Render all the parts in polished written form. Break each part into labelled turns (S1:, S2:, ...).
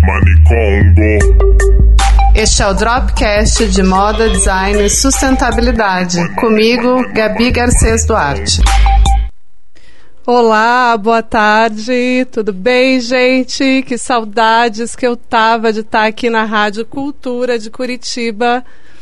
S1: Este é o Dropcast de Moda, Design e Sustentabilidade. Comigo, Gabi Garcês Duarte.
S2: Olá, boa tarde, tudo bem, gente? Que saudades que eu tava de estar aqui na Rádio Cultura de Curitiba.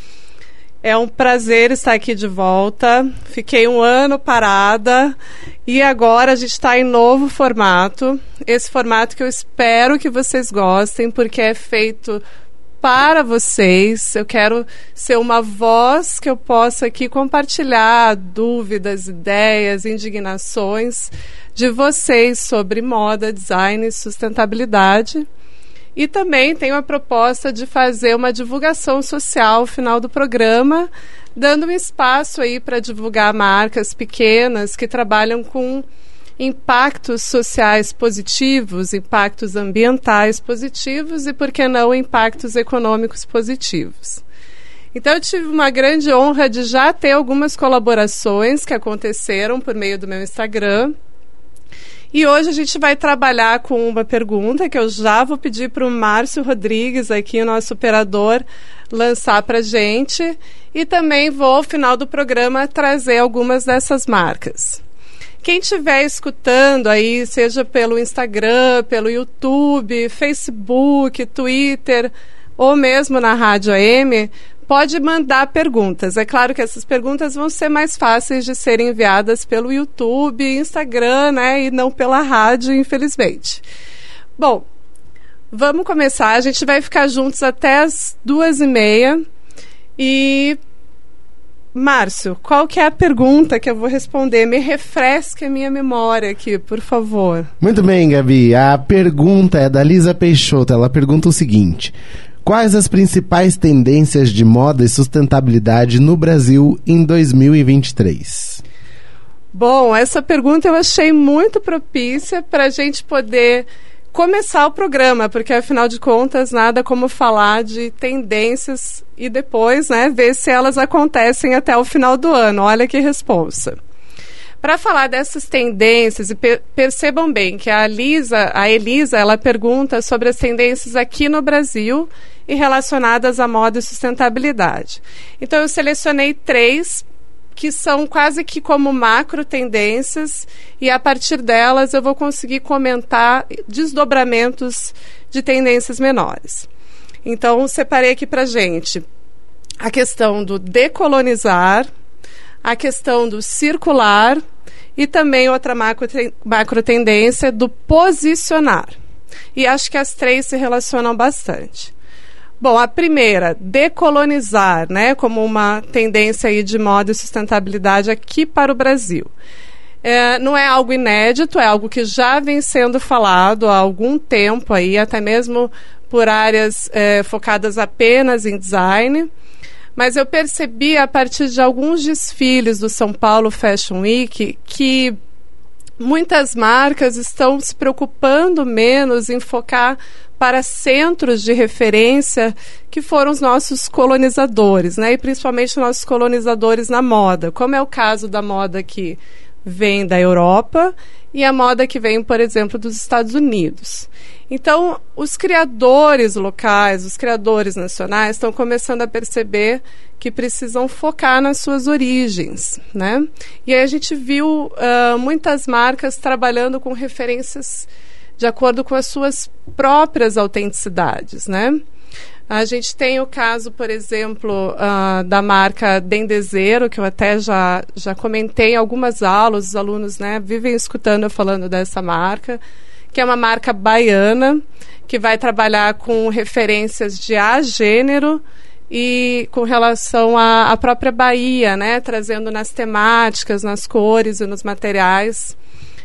S2: É um prazer estar aqui de volta. Fiquei um ano parada e agora a gente está em novo formato. Esse formato que eu espero que vocês gostem, porque é feito para vocês. Eu quero ser uma voz que eu possa aqui compartilhar dúvidas, ideias, indignações de vocês sobre moda, design e sustentabilidade. E também tenho a proposta de fazer uma divulgação social no final do programa, dando um espaço aí para divulgar marcas pequenas que trabalham com impactos sociais positivos, impactos ambientais positivos e, por que não, impactos econômicos positivos. Então, eu tive uma grande honra de já ter algumas colaborações que aconteceram por meio do meu Instagram. E hoje a gente vai trabalhar com uma pergunta que eu já vou pedir para o Márcio Rodrigues, aqui, o nosso operador, lançar para a gente. E também vou, ao final do programa, trazer algumas dessas marcas. Quem estiver escutando aí, seja pelo Instagram, pelo YouTube, Facebook, Twitter, ou mesmo na Rádio AM, pode mandar perguntas. É claro que essas perguntas vão ser mais fáceis de serem enviadas pelo YouTube, Instagram, né, e não pela rádio, infelizmente. Bom, vamos começar. A gente vai ficar juntos até as 2h30. E, Márcio, qual que é a pergunta que eu vou responder? Me refresque a minha memória aqui, por favor.
S3: Muito bem, Gabi. A pergunta é da Lisa Peixoto. Ela pergunta o seguinte: quais as principais tendências de moda e sustentabilidade no Brasil em 2023?
S2: Bom, essa pergunta eu achei muito propícia para a gente poder começar o programa, porque afinal de contas nada como falar de tendências e depois, né, ver se elas acontecem até o final do ano. Olha que responsa. Para falar dessas tendências, e percebam bem que a Elisa, ela pergunta sobre as tendências aqui no Brasil e relacionadas à moda e sustentabilidade. Então eu selecionei 3 que são quase que como macro tendências, e a partir delas eu vou conseguir comentar desdobramentos de tendências menores. Então, separei aqui para gente a questão do decolonizar, a questão do circular e também outra macro tendência do posicionar. E acho que as 3 se relacionam bastante. Bom, a primeira, decolonizar, né, como uma tendência aí de moda e sustentabilidade aqui para o Brasil. Não é algo inédito, é algo que já vem sendo falado há algum tempo aí, até mesmo por áreas focadas apenas em design. Mas eu percebi a partir de alguns desfiles do São Paulo Fashion Week que muitas marcas estão se preocupando menos em focar para centros de referência que foram os nossos colonizadores, né? E principalmente nossos colonizadores na moda, como é o caso da moda que vem da Europa e a moda que vem, por exemplo, dos Estados Unidos. Então, os criadores locais, os criadores nacionais estão começando a perceber que precisam focar nas suas origens, né? E aí a gente viu muitas marcas trabalhando com referências de acordo com as suas próprias autenticidades, né? A gente tem o caso, por exemplo, da marca Dendezeiro, que eu até já comentei em algumas aulas, os alunos, né, vivem escutando eu falando dessa marca, que é uma marca baiana, que vai trabalhar com referências de gênero e com relação à própria Bahia, né, trazendo nas temáticas, nas cores e nos materiais,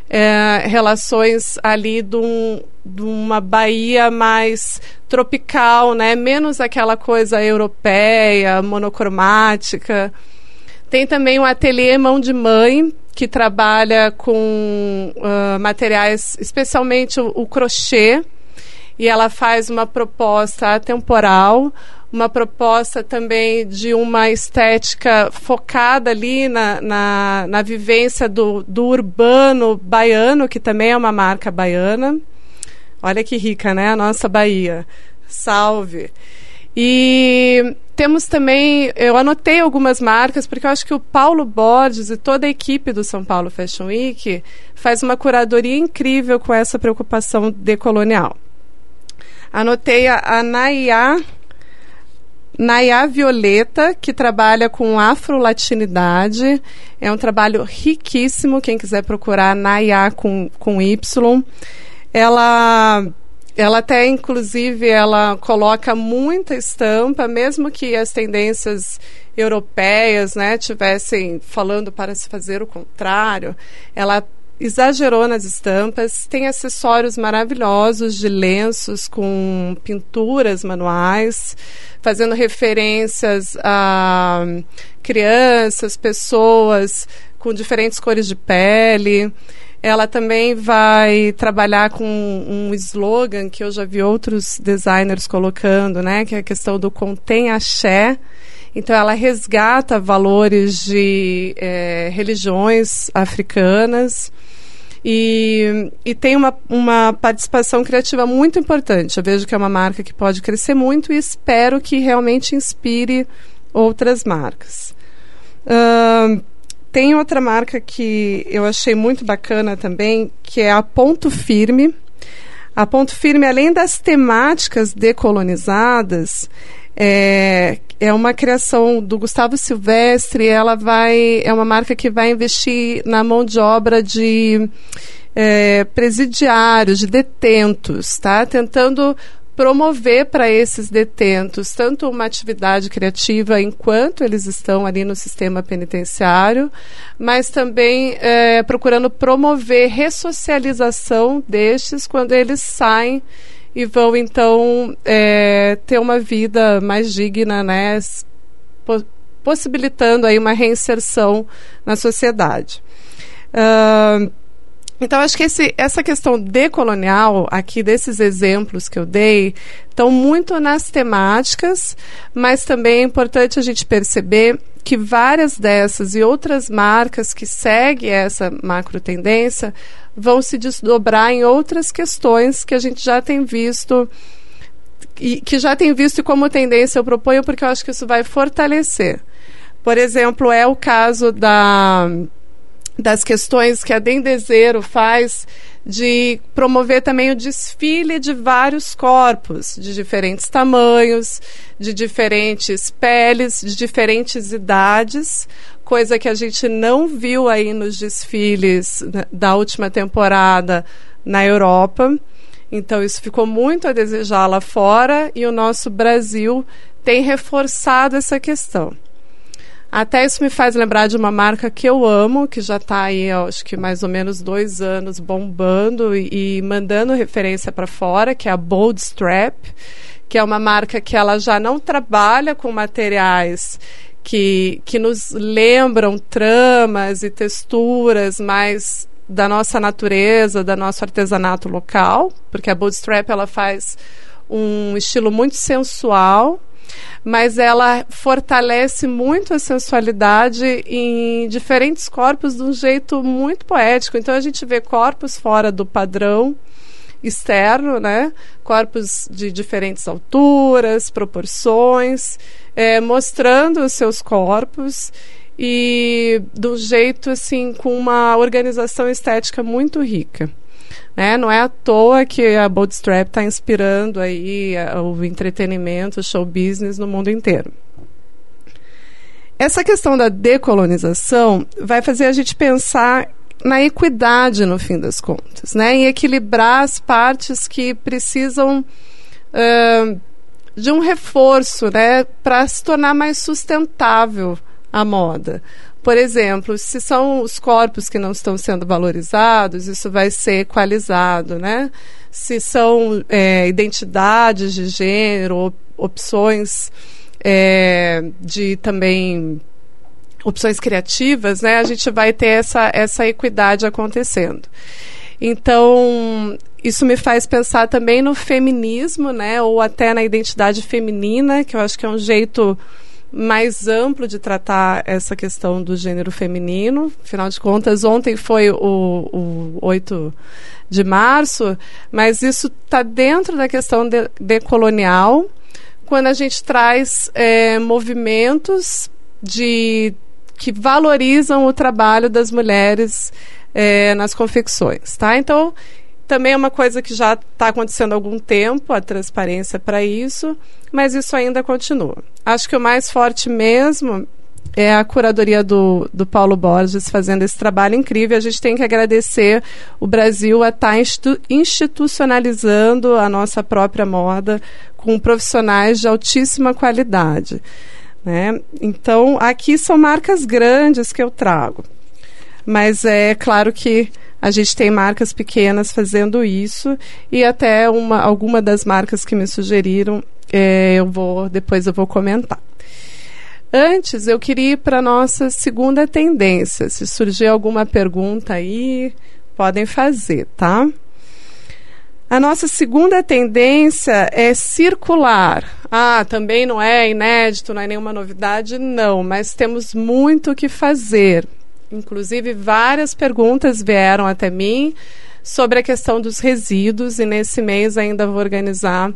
S2: relações ali de uma Bahia mais tropical, né? Menos aquela coisa europeia, monocromática. Tem também o ateliê Mão de Mãe, que trabalha com materiais, especialmente o crochê, e ela faz uma proposta atemporal, uma proposta também de uma estética focada ali na vivência do urbano baiano, que também é uma marca baiana. Olha que rica, né? A nossa Bahia. Salve! E temos também, eu anotei algumas marcas, porque eu acho que o Paulo Borges e toda a equipe do São Paulo Fashion Week faz uma curadoria incrível com essa preocupação decolonial. Anotei a Nayá Violeta, que trabalha com afro-latinidade. É um trabalho riquíssimo, quem quiser procurar, Nayá com Y. Ela até, inclusive, ela coloca muita estampa, mesmo que as tendências europeias, né, tivessem falando para se fazer o contrário, ela exagerou nas estampas. Tem acessórios maravilhosos de lenços com pinturas manuais, fazendo referências a crianças, pessoas com diferentes cores de pele. Ela também vai trabalhar com um slogan que eu já vi outros designers colocando, né, que é a questão do contém axé. Então, ela resgata valores de religiões africanas e tem uma participação criativa muito importante. Eu vejo que é uma marca que pode crescer muito e espero que realmente inspire outras marcas. Tem outra marca que eu achei muito bacana também, que é a Ponto Firme. A Ponto Firme, além das temáticas decolonizadas, é uma criação do Gustavo Silvestre. É uma marca que vai investir na mão de obra de presidiários, de detentos, tá? Tentando promover para esses detentos tanto uma atividade criativa enquanto eles estão ali no sistema penitenciário, mas também procurando promover ressocialização destes quando eles saem e vão, então, ter uma vida mais digna, né, possibilitando aí uma reinserção na sociedade. Então, acho que essa questão decolonial, aqui desses exemplos que eu dei, estão muito nas temáticas, mas também é importante a gente perceber que várias dessas e outras marcas que seguem essa macro tendência vão se desdobrar em outras questões que a gente já tem visto e como tendência eu proponho, porque eu acho que isso vai fortalecer. Por exemplo, é o caso das questões que a Dendezeiro faz de promover também o desfile de vários corpos, de diferentes tamanhos, de diferentes peles, de diferentes idades, coisa que a gente não viu aí nos desfiles da última temporada na Europa. Então, isso ficou muito a desejar lá fora e o nosso Brasil tem reforçado essa questão. Até isso me faz lembrar de uma marca que eu amo, que já está aí, acho que mais ou menos 2 anos bombando e mandando referência para fora, que é a Bold Strap, que é uma marca que ela já não trabalha com materiais que nos lembram tramas e texturas mais da nossa natureza, da nosso artesanato local, porque a Bold Strap ela faz um estilo muito sensual, mas ela fortalece muito a sensualidade em diferentes corpos de um jeito muito poético. Então, a gente vê corpos fora do padrão externo, né? Corpos de diferentes alturas, proporções, mostrando os seus corpos e de um jeito, assim, com uma organização estética muito rica. Não é à toa que a Bold Strap está inspirando aí o entretenimento, o show business no mundo inteiro. Essa questão da decolonização vai fazer a gente pensar na equidade, no fim das contas, né? Em equilibrar as partes que precisam de um reforço, né? Para se tornar mais sustentável a moda. Por exemplo, se são os corpos que não estão sendo valorizados, isso vai ser equalizado, né? Se são identidades de gênero, opções de também opções criativas, né? A gente vai ter essa equidade acontecendo. Então, isso me faz pensar também no feminismo, né? Ou até na identidade feminina, que eu acho que é um jeito mais amplo de tratar essa questão do gênero feminino. Afinal de contas, ontem foi o 8 de março, mas isso está dentro da questão decolonial, quando a gente traz movimentos que valorizam o trabalho das mulheres nas confecções, tá? Então, também é uma coisa que já está acontecendo há algum tempo, a transparência para isso, mas isso ainda continua. Acho que o mais forte mesmo é a curadoria do Paulo Borges fazendo esse trabalho incrível. A gente tem que agradecer o Brasil a estar institucionalizando a nossa própria moda com profissionais de altíssima qualidade, né? Então, aqui são marcas grandes que eu trago, mas é claro que a gente tem marcas pequenas fazendo isso, e até alguma das marcas que me sugeriram, depois eu vou comentar. Antes, eu queria ir para a nossa segunda tendência. Se surgir alguma pergunta aí, podem fazer, tá? A nossa segunda tendência é circular. Também não é inédito, não é nenhuma novidade, não, mas temos muito o que fazer. Inclusive, várias perguntas vieram até mim sobre a questão dos resíduos, e nesse mês ainda vou organizar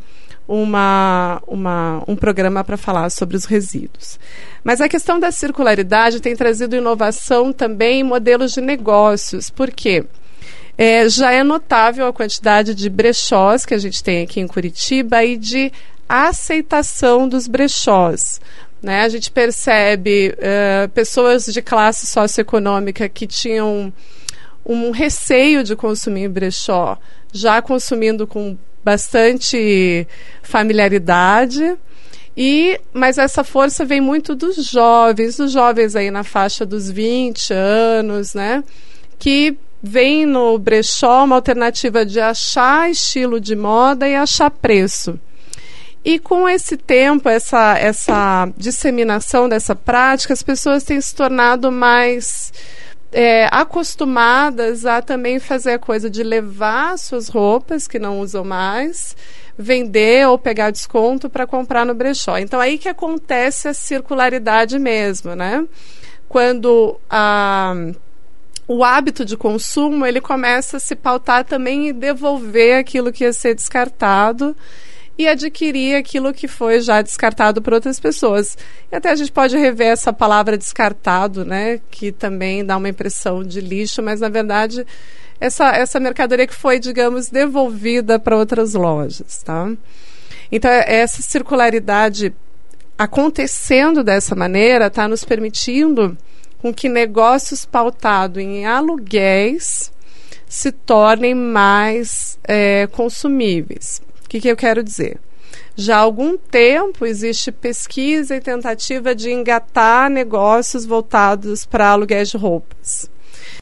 S2: um programa para falar sobre os resíduos. Mas a questão da circularidade tem trazido inovação também em modelos de negócios. Por quê? Já é notável a quantidade de brechós que a gente tem aqui em Curitiba e de aceitação dos brechós. Né? A gente percebe pessoas de classe socioeconômica que tinham um receio de consumir brechó, já consumindo com bastante familiaridade, mas essa força vem muito dos jovens aí na faixa dos 20 anos, né? Que vem no brechó uma alternativa de achar estilo de moda e achar preço. E com esse tempo, essa disseminação dessa prática, as pessoas têm se tornado mais acostumadas a também fazer a coisa de levar suas roupas que não usam mais, vender ou pegar desconto para comprar no brechó. Então, aí que acontece a circularidade mesmo, né? Quando o hábito de consumo, ele começa a se pautar também em devolver aquilo que ia ser descartado e adquirir aquilo que foi já descartado por outras pessoas. E até a gente pode rever essa palavra descartado, né, que também dá uma impressão de lixo, mas na verdade essa mercadoria que foi, digamos, devolvida para outras lojas, tá? Então essa circularidade acontecendo dessa maneira está nos permitindo com que negócios pautados em aluguéis se tornem mais consumíveis. O que eu quero dizer? Já há algum tempo existe pesquisa e tentativa de engatar negócios voltados para aluguéis de roupas.